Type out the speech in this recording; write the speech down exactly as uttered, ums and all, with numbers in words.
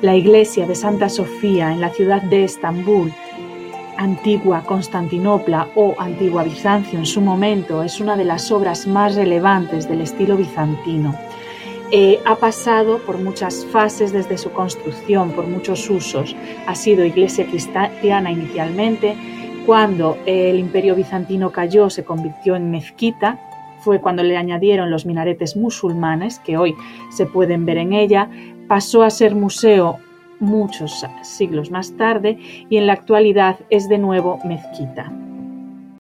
La iglesia de Santa Sofía en la ciudad de Estambul, antigua Constantinopla o antigua Bizancio en su momento, es una de las obras más relevantes del estilo bizantino. Eh, ha pasado por muchas fases desde su construcción, por muchos usos. Ha sido iglesia cristiana inicialmente. Cuando el Imperio Bizantino cayó, se convirtió en mezquita. Fue cuando le añadieron los minaretes musulmanes, que hoy se pueden ver en ella. Pasó a ser museo muchos siglos más tarde y en la actualidad es de nuevo mezquita.